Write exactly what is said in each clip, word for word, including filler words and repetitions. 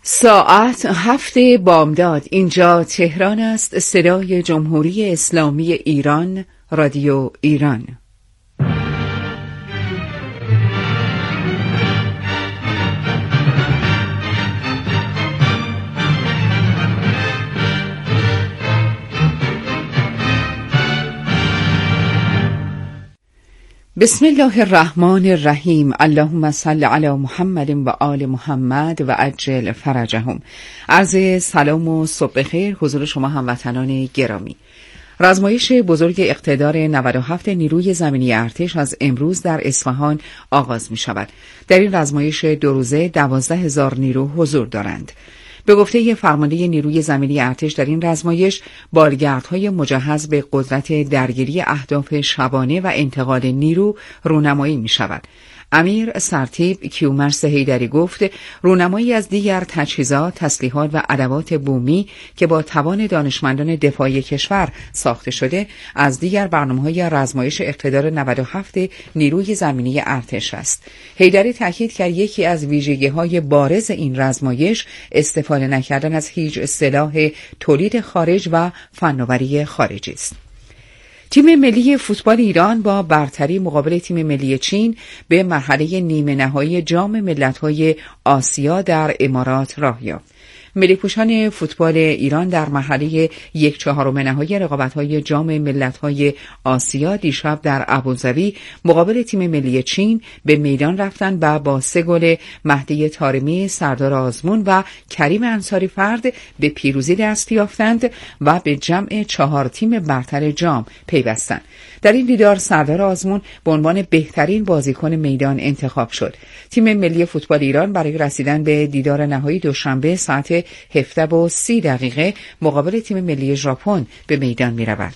ساعت هفت بامداد. اینجا تهران است. صدای جمهوری اسلامی ایران، رادیو ایران. بسم الله الرحمن الرحیم. اللهم صل علی محمد و آل محمد و عجل فرجهم. عرض سلام و صبح خیر حضور شما هموطنان گرامی. رزمایش بزرگ اقتدار نود و هفت نیروی زمینی ارتش از امروز در اصفهان آغاز می شود. در این رزمایش دو روزه دوازده هزار نیرو حضور دارند. به گفته فرمانده نیروی زمینی ارتش در این رزمایش بالگردهای مجهز به قدرت درگیری اهداف شبانه و انتقال نیرو رونمایی می شود. امیر سرتیپ کیومرث حیدری گفت رونمایی از دیگر تجهیزات، تسلیحات و ادوات بومی که با توان دانشمندان دفاعی کشور ساخته شده از دیگر برنامه‌های رزمایش اقتدار نود و هفت نیروی زمینی ارتش است. حیدری تاکید کرد یکی از ویژگی‌های بارز این رزمایش استفاده نکردن از هیچ سلاح تولید خارج و فناوری خارجی است. تیم ملی فوتبال ایران با برتری مقابل تیم ملی چین به مرحله نیمه نهایی جام ملت‌های آسیا در امارات راه یافت. ملی پوشان فوتبال ایران در مرحله یک چهارم نهایی رقابت‌های جام ملت‌های آسیا دیشب در ابوظبی مقابل تیم ملی چین به میدان رفتند و با سه گل مهدی طارمی، سردار آزمون و کریم انصاری فرد به پیروزی دست یافتند و به جمع چهار تیم برتر جام پیوستند. در این دیدار سردار آزمون به عنوان بهترین بازیکن میدان انتخاب شد. تیم ملی فوتبال ایران برای رسیدن به دیدار نهایی دوشنبه ساعت هفده و سی دقیقه مقابل تیم ملی ژاپن به میدان می رود.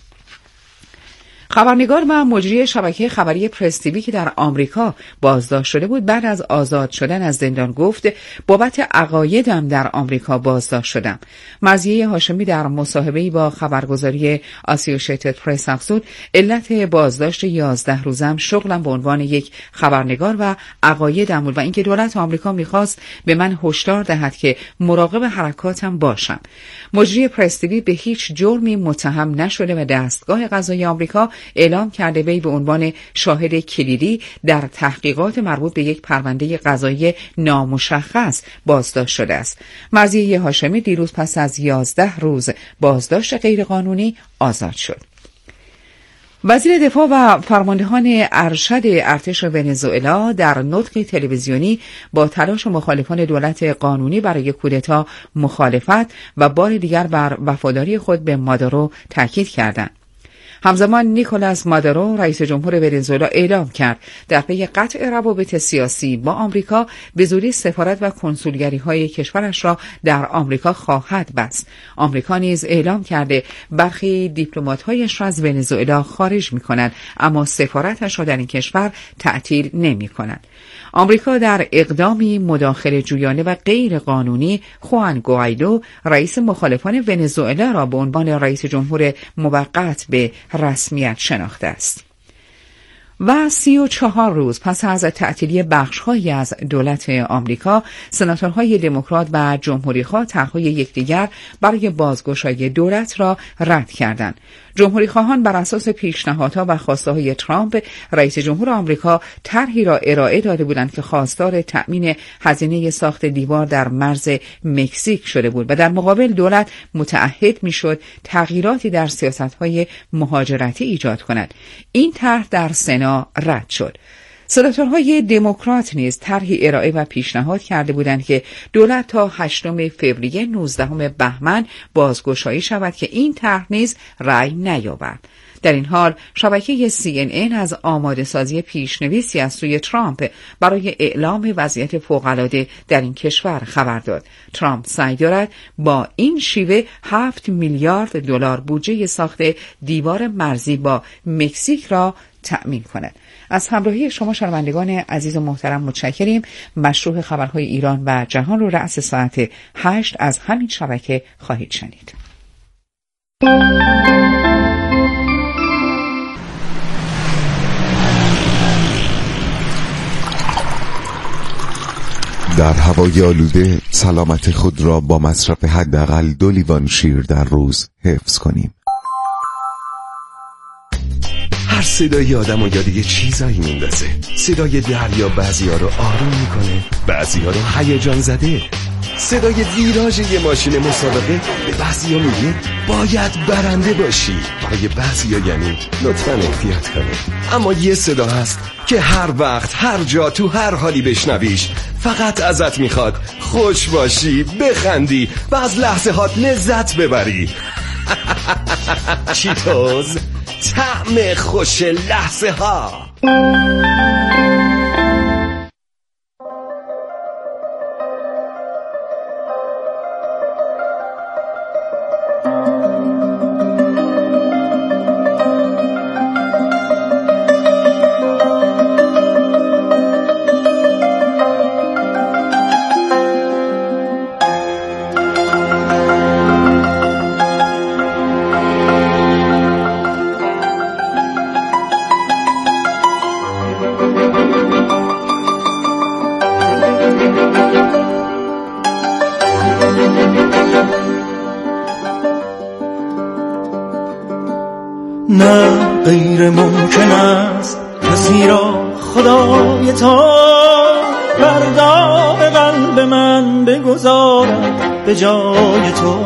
خبرنگار و مجری شبکه خبری پرس تیوی که در آمریکا بازداشت شده بود بعد از آزاد شدن از زندان گفت بابت عقایدم در آمریکا بازداشت شدم. مرضیه هاشمی در مصاحبه‌ای با خبرگزاری آسوشییتد پرس افزود علت بازداشت یازده روزم شغلم به عنوان یک خبرنگار و عقایدم بود و اینکه دولت آمریکا می‌خواست به من هشدار دهد که مراقب حرکاتم باشم. مجری پرس تیوی به هیچ جرمی متهم نشده و دستگاه قضایی آمریکا اعلام کرده وی به عنوان شاهد کلیدی در تحقیقات مربوط به یک پرونده قضایی نامشخص بازداشت شده است. مرضیه هاشمی دیروز پس از یازده روز بازداشت غیرقانونی آزاد شد. وزیر دفاع و فرماندهان ارشد ارتش ونزوئلا در نطقی تلویزیونی با تلاش مخالفان دولت قانونی برای کودتا مخالفت و بار دیگر بر وفاداری خود به مادورو تاکید کردند. همزمان نیکولاس مادورو رئیس جمهور ونزوئلا اعلام کرد در پی قطع روابط سیاسی با آمریکا به زودی سفارت و کنسولگری‌های کشورش را در آمریکا خواهد بست. آمریکا نیز اعلام کرده برخی دیپلمات‌هایش را از ونزوئلا خارج می‌کند اما سفارتش را در این کشور تعطیل نمی‌کند. آمریکا در اقدامی مداخله جویانه و غیر قانونی خوان گوایدو رئیس مخالفان ونزوئلا را به عنوان رئیس جمهور موقت به رسمیت شناخته است. و سی و چهار روز پس از تعطیلی بخش‌هایی از دولت آمریکا، سناتورهای دموکرات و جمهوری‌خواه طرح‌های یکدیگر برای بازگشایی دولت را رد کردند. جمهوری‌خواهان بر اساس پیشنهادها و خواسته‌های ترامپ رئیس جمهور آمریکا طرحی را ارائه داده بودند که خواستار تأمین هزینه ساخت دیوار در مرز مکزیک شده بود و در مقابل دولت متعهد می‌شد تغییراتی در سیاست‌های مهاجرتی ایجاد کند. این طرح در سنا رد شد. سناتورهای دموکرات نیز طرحی ارائه و پیشنهاد کرده بودند که دولت تا هشتم فوریه نوزدهم بهمن بازگشایی شود که این طرح نیز رأی نیاورد. در این حال شبکه سی ان ان از آماده سازی پیشنویسی از سوی ترامپ برای اعلام وضعیت فوق‌العاده در این کشور خبر داد. ترامپ سعی دارد با این شیوه هفت میلیارد دلار بودجه ساخت دیوار مرزی با مکزیک را تأمین کند. از همراهی شما شنوندگان عزیز و محترم متشکریم. مشروع خبرهای ایران و جهان رو رأس ساعت هشت از همین شبکه خواهید شنید. در هوای آلوده سلامت خود را با مصرف حداقل دو لیوان شیر در روز حفظ کنیم. هر صدای آدم رو یاد یه چیزایی میندازه. صدای دریا بعضی ها رو آروم میکنه، بعضی ها رو هیجان زده. صدای ویراژ یه ماشین مسابقه به بعضی ها میگه باید برنده باشی، برای بعضی ها یعنی لطفاً احتیاط کنه. اما یه صدا هست که هر وقت هر جا تو هر حالی بشنویش فقط ازت میخواد خوش باشی، بخندی و از لحظه هات لذت ببری. چیتوز، طعم خوش لحظه ها. نه غیر ممکن است کسی را خدای تو بر داغ قلب من بگذارد به جای تو.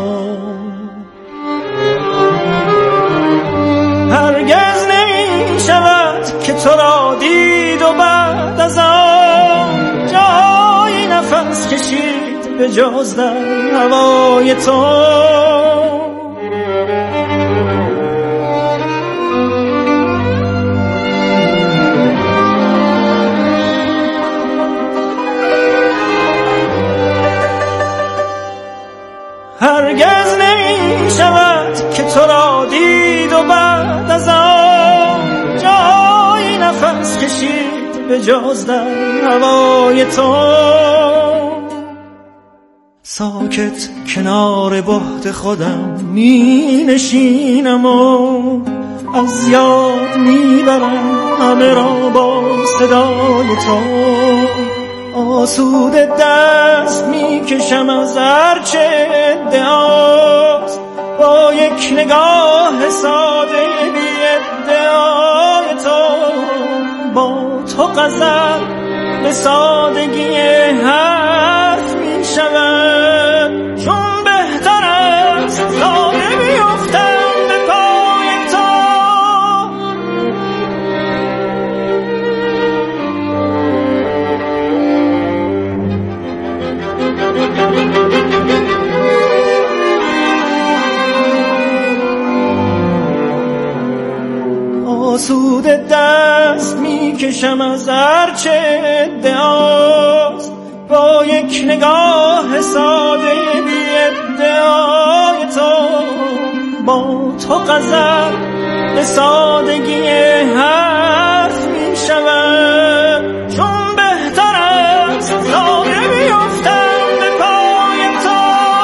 هرگز نمی شود که تو را دید و بعد از آن جای نفس کشید به جز در هوای تو. هرگز نمی شود که تو را دید و بعد از آن جای نفس کشید به جز در هوای تو. ساکت کنار بهت خودم می نشینم و از یاد می برم همه را با صدای تو. آسوده دست می کشم از هرچه ادعاست، با یک نگاه ساده بی ادعای تو. با تو غزل به سادگی حرف می شود، چون بهتر است ساده بیفتم به پای تو. آسوده دست می کشم از هرچه ادعاست، با یک نگاه ساده بی ادعای تو. با تو غزل به سادگی حرف می شود، چون بهتر است ساده بیفتم به پای تو.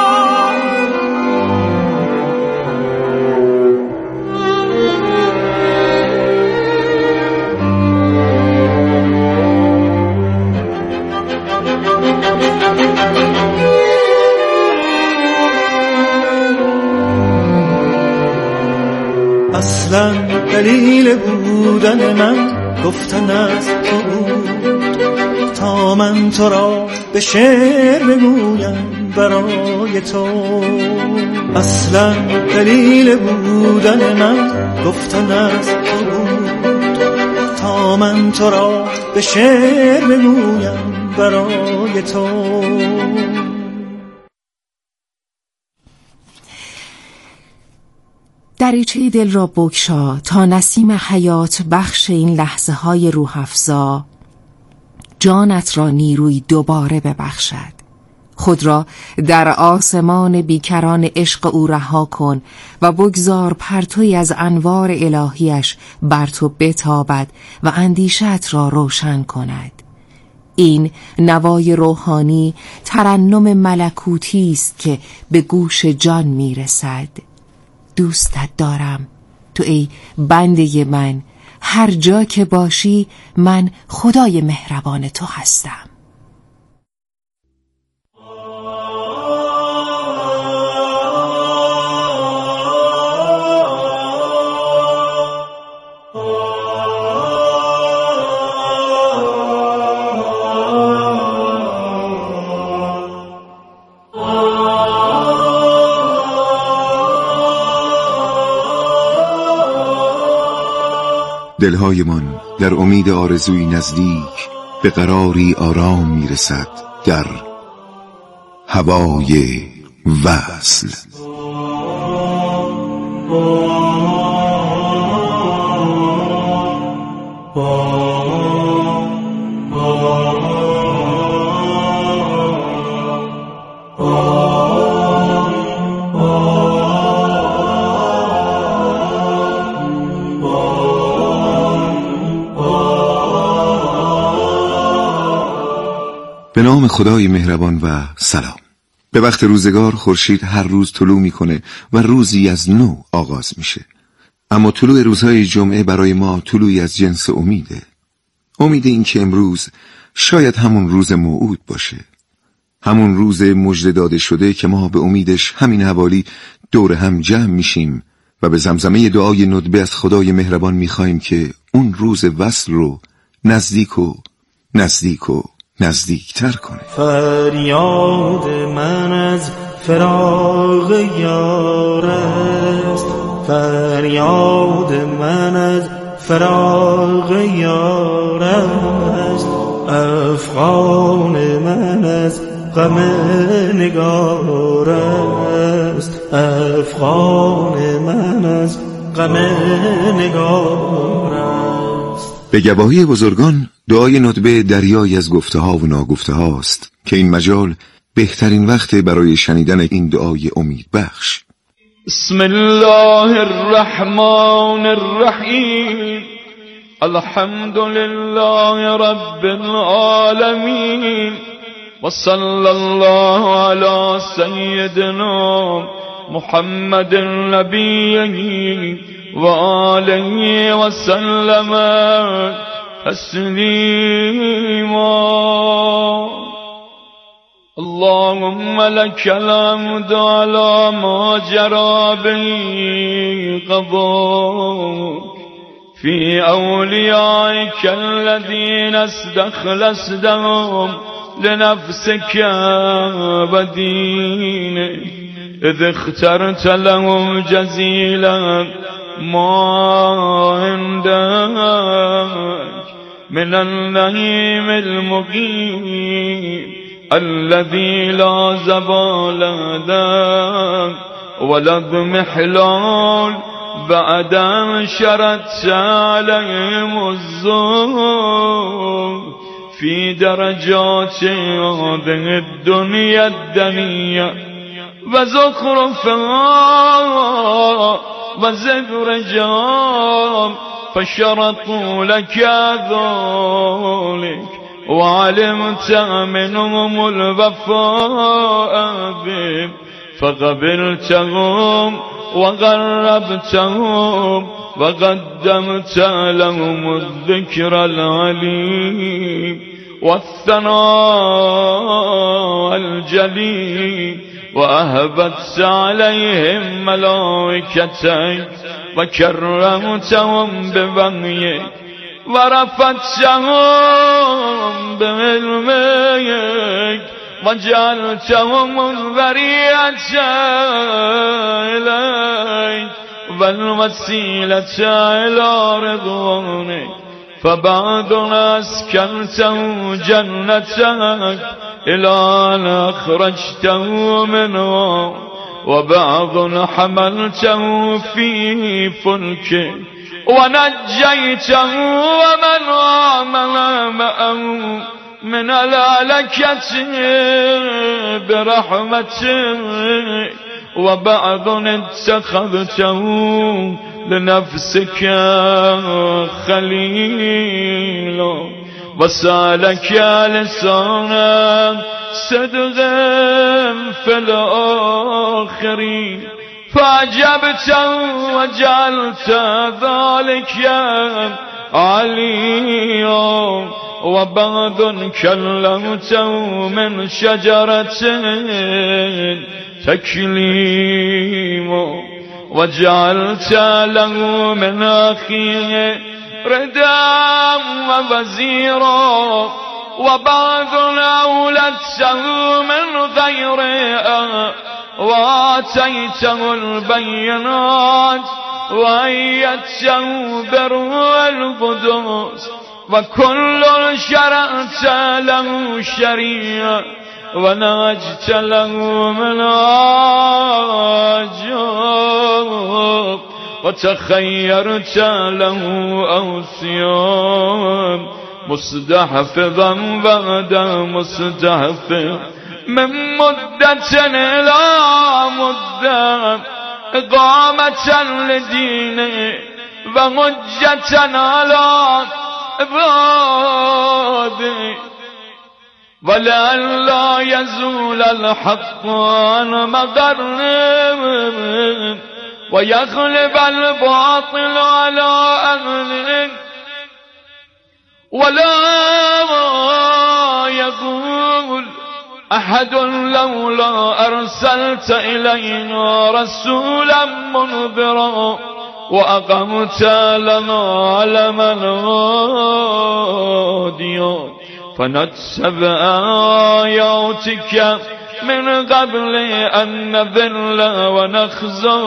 اصلا دلیل بودن من گفتن از تو بود، تا من تو را به شعر بگویم برای تو. اصلا دلیل بودن من گفتن از تو بود، تا من تو را به شعر بگویم برای تو. دریچه دل را بگشا تا نسیم حیات بخش این لحظه های روح افزا جانت را نیروی دوباره ببخشد. خود را در آسمان بیکران عشق او رها کن و بگذار پرتوی از انوار الهیش بر تو بتابد و اندیشت را روشن کند. این نوای روحانی ترنم ملکوتی است که به گوش جان میرسد. دوستت دارم تو ای بنده من، هر جا که باشی من خدای مهربان تو هستم. دلهایمان در امید آرزوی نزدیک به قراری آرام میرسد در هوای وصل. به نام خدای مهربان و سلام. به وقت روزگار خورشید هر روز طلوع میکنه و روزی از نو آغاز میشه. اما طلوع روزهای جمعه برای ما طلوعی از جنس امیده. امید این که امروز شاید همون روز موعود باشه. همون روز مژده داده شده که ما به امیدش همین حوالی دور هم جمع میشیم و به زمزمه دعای ندبه از خدای مهربان میخوایم که اون روز وصل رو نزدیک و نزدیک و نزدیکتر کنه. فریاد من از فراق یار است، فریاد من از فراق یار است، افغان من از غم نگار است، افغان من از غم نگار است. به گواهی بزرگان دعای ندبه دریایی از گفته ها و ناگفته هاست که این مجال بهترین وقت برای شنیدن این دعای امید بخش. بسم الله الرحمن الرحیم، الحمد لله رب العالمین و صلی الله علی سیدنا محمد النبی و آله و سلم تسلیما. اللهم لك الحمد على ما جرى به قضاءك في أوليائك الذين استخلصتهم لنفسك ودينك، إذ اخترت لهم جزيلا ما عندك من النعيم المقيم الذي لا زوال له ولا اضمحلال بعد أن شردت عليهم الذنوب في درجات هذه الدنيا الدنيا وزخرفها وزخرجها فشرطوا لك ذلك وعلمت منهم الوفاء بهم فقبلتهم وغربتهم وقدمت لهم الذكر العليم والثناء الجليل وأهبت عليهم ملائكتك وكرمتهم بوحيك ورفعتهم بعلمك وجعلتهم الذرية إليك والوسيلة إلى رضوانك، فبعد أسكنته جنتك إلى أن أخرجته منها، وبعض حملته في فلكك ونجيته ومن آمن معه من الهلكة برحمتك، وبعض اتخذته لنفسك خليلا وسالك لسانا صدق في الآخرين فأجبت وجعلت ذلك عليا، وبعض كلمته من شجرة تكليما وجعلت له من أخيه ردا ووزيرا، وبعض أولدته من غيره وآتيته البينات وأيدته بروح القدس وكل شرعت له شريعة ونهجت له منهاجا وتخيرت له أوصيا مستحفظا بعد مستحفظ من مدة إلى مدة إقامة لدينه وحجة على عباده ولئلا يزول الحق عن مقره ويغلب الباطل على أهله ولا يقول أحد لولا أرسلت إلينا رسولا منذرا وأقمت لنا علما هاديا فنتبع آياتك من قبل أن نذل ونخزى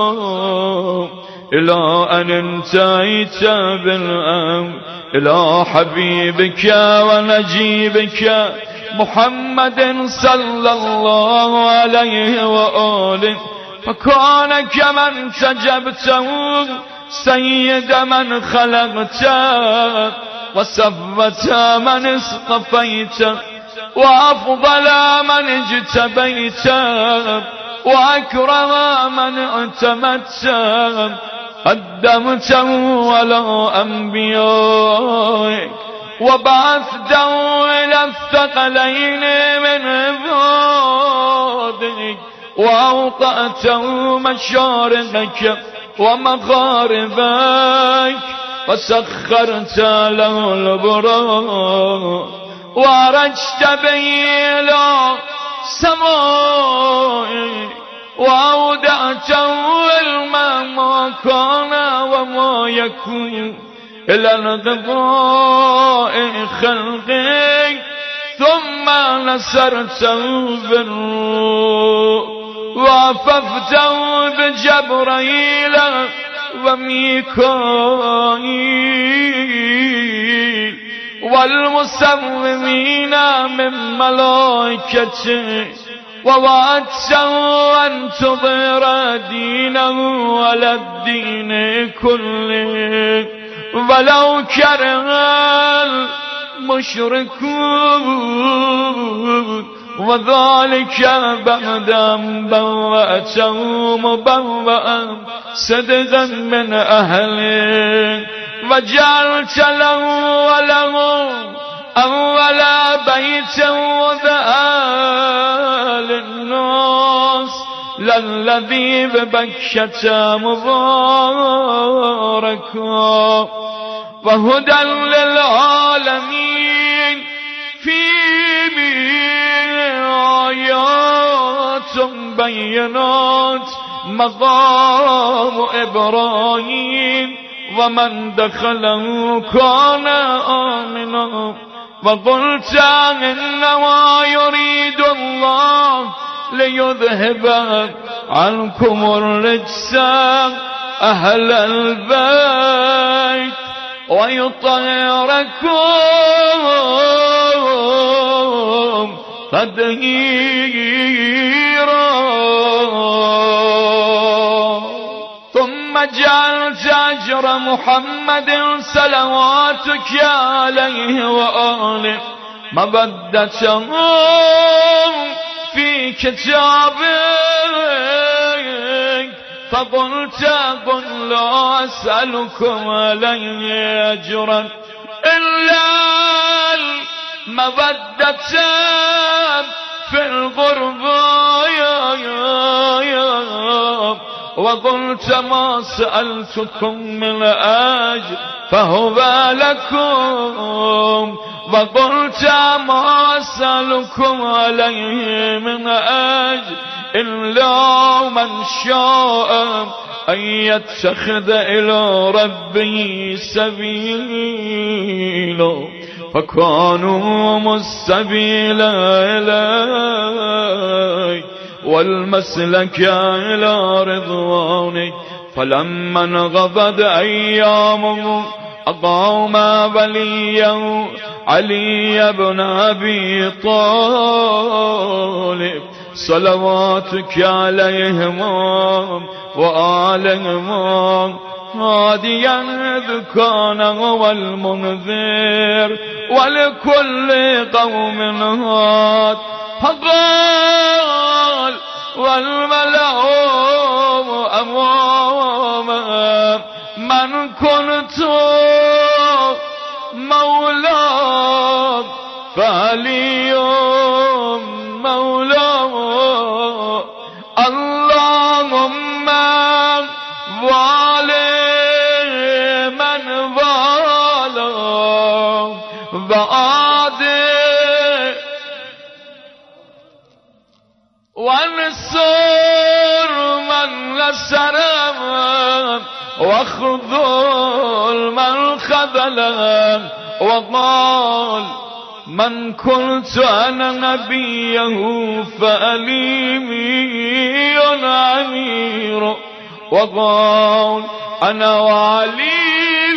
إلى أن انتهيت بالأمر إلى حبيبك ونجيبك محمد صلى الله عليه وآله فكان كمن تجبته سيد من خلقت وصفت من اصطفيت وأفضل من اجتبيت وأكرم من اعتمدت قدمته على أنبيائك وبعثته إلى الثقلين من عبادك وأوطأته مشارقك ومغاربك وسخرت له البراق وعرجت به إلى سمائك وأودعته علما ما كان وما يكون إلى انقضاء خلقك ثم نصرته بالروح وعففته بجبرائيل وميكائيل والمسومين من ملائكته ووعدته أن تظهر دينه على الدين كله ولو كره المشركون وذلك بعد أن بوأته مبوأ صدقا من أهله وجعلت له وله أول بيت وذا للناس للذي ببكة مباركا وهدى للعالمين فيه آيات بينات مقام إبراهيم ومن دخله كان آمنا وقلت إنما يريد الله ليذهب عنكم الرجس أهل البيت ويطهركم تطهيرا ثم جعلت أجر محمد صلواتك عليه وآله مودة في كتابك فقلت قل لا أسألكم عليه أجرا إلا المودة في الغربة وقلت ما سألتكم من أجر فهو لكم وقلت ما أسألكم عليه من أجر إلا من شاء أن يتخذ إلى ربه سبيلا فكانوا السبيل إليه والمسلك إلى رضوانك فلما انقضت أيامه أقام وليا علي بن أبي طالب صلواتك عليهم وآلهم هاديا ذكان والمنذر ولكل قوم هاد فقال والملأ أمامه من كنت مولاك فعلي مولاك اللهم والي من والاك وعادي وانصر من نصره واخذل من خذله وقال من كنت أنا نبيه فأليمي أمير وقال أنا وعلي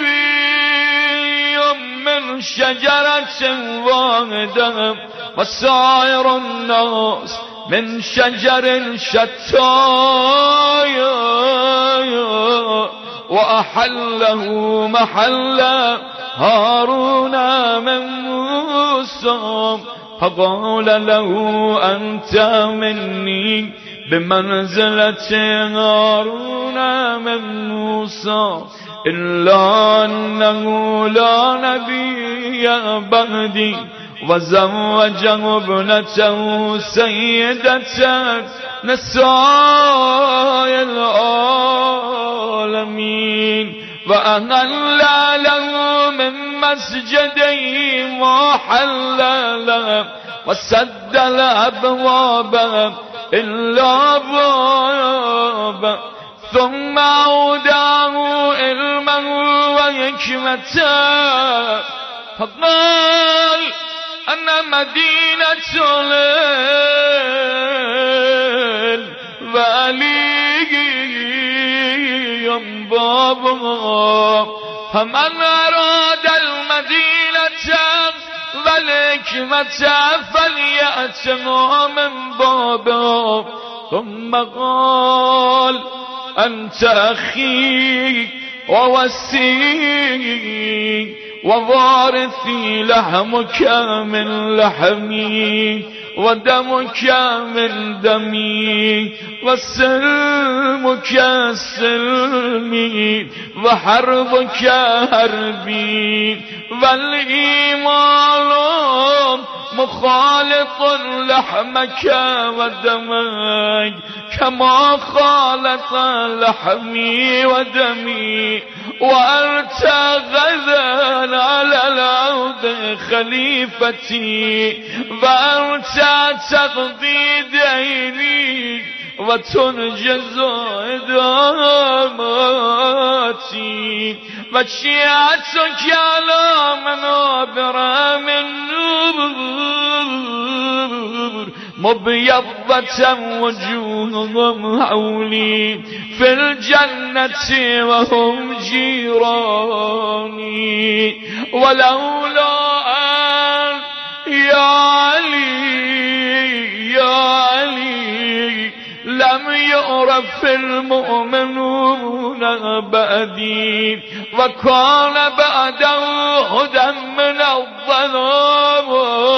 من شجرة واحدة وسائر الناس من شجر شتى وأحله محل هارون من موسى فقال له أنت مني بمنزلة هارون من موسى إلا أنه لا نبي بعدي وزوجه ابنته سيدة نساء العالمين وأهل له من مسجدي ما حل له وسد الأبواب إلا باب ثم أوداه علما وحكمة فقال أنا مدينة الولي بابها فمن أراد المدينة والحكمة فليأتنا من بابها ثم قال أنت أخي ووسي ووارثي لحمك من لحمي ودمك من دمي وسلمك سلمي وحربك حربي والإيمان مخالط لحمك ودمك كما خالط لحمي ودمي وأنت غدا على الأرض خليفتي وأنت تقضي ديني وتنجز إداماتي وشيعتك على منابر من نور مبيضة وجوههم حولي في الجنة وهم جيراني ولولا أن يا علي يا علي لم يعرف المؤمنون بعدي وكان بعده هدى من الظلام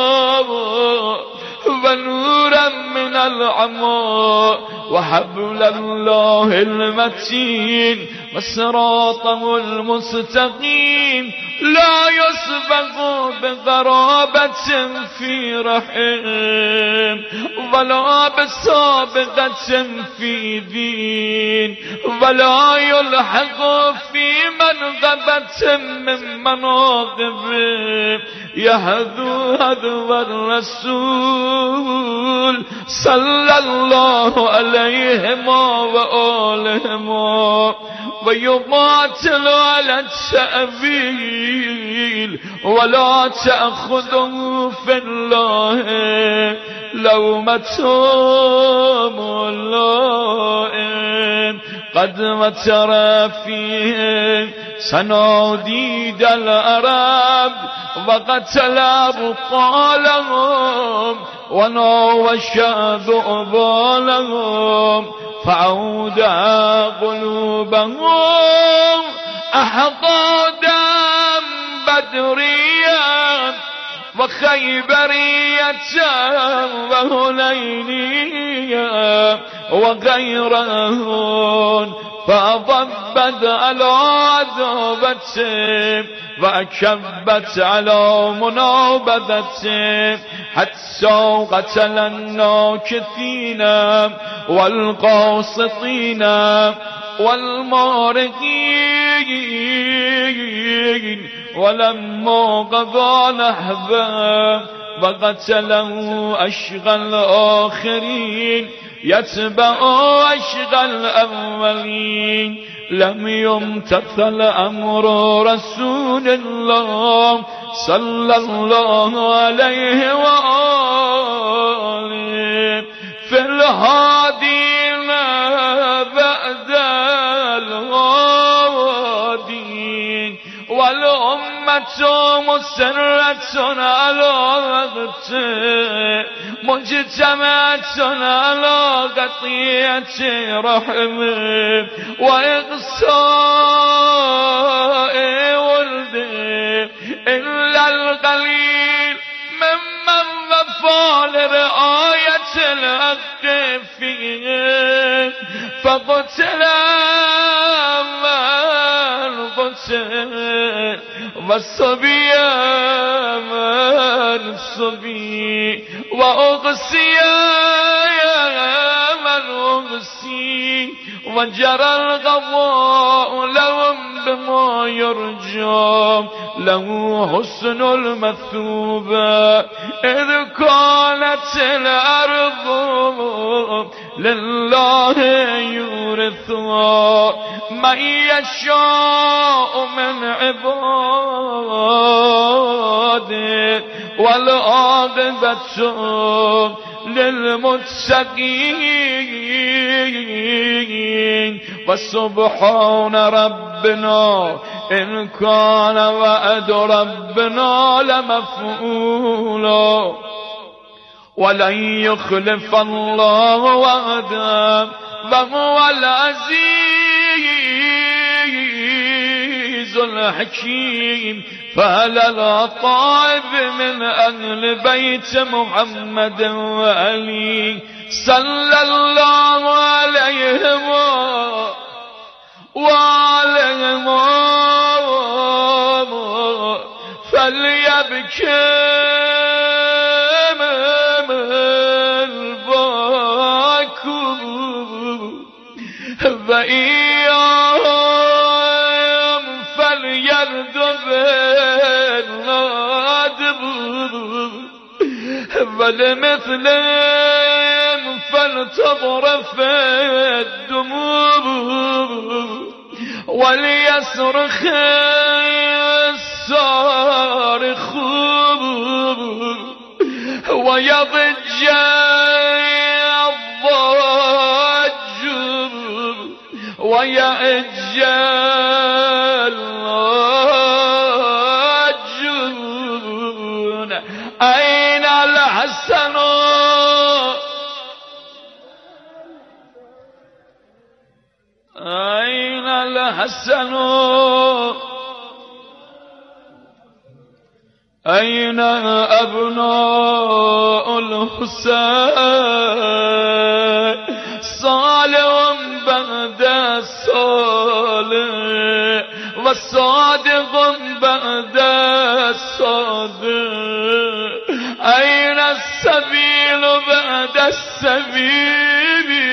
ونورا من العمى وحبل الله المتين وصراطه المستقيم لا يسبق بغرابة في رحم ولا بسابقة في دين ولا يلحق في منغبة من مناقبه يهدو هدو الرسول صلى الله عليه وآله ويقاتل على التأويل ولا تأخذه في الله لومة لائم قد وتر فيه سناديد العرب وقتل أبطالهم وناوش ذؤبالهم فعود قلوبهم أحقادا بدريا وخيبرية وهنينية وغيرهن فضبت على عذابته وأكبت على منابذته حتى قتل الناكثين والقاسطين والمارقين ولما قضى نحبه وقتله أشقى الآخرين يتبع أشقى الأولين لم يمتثل أمر رسول الله صلى الله عليه وآله في الهادين بعد الهادين والأمة مسرة على وقته مجتمعة على قطيعة رحمه وإقصاء ولده إلا القليل ممن وفى لرعاية الحق فيه فقتل من قتل والصبي من الصبي وأغسي من أغسي وجرى القضاء لهم بما يرجى له حسن المثوبة إذ كانت الأرض لله يورثها من يشاء من عباده والعاقبة للمتقين وسبحان ربنا إن كان وعد ربنا لمفعولا ولن يخلف الله وعده وهو العزيز الحكيم فهل الطائف من أهل بيت محمد وعلي صلى الله عليه وعليهم فليبكي وإياهم فليرد بالنادب ولمثلهم فلتضرف الدموع وليصرخ الصارخون ويضج ويأج اللاجون أين الحسن أين الحسن أين أبناء الحسين صالح بعد الصالح وصادق بعد الصادق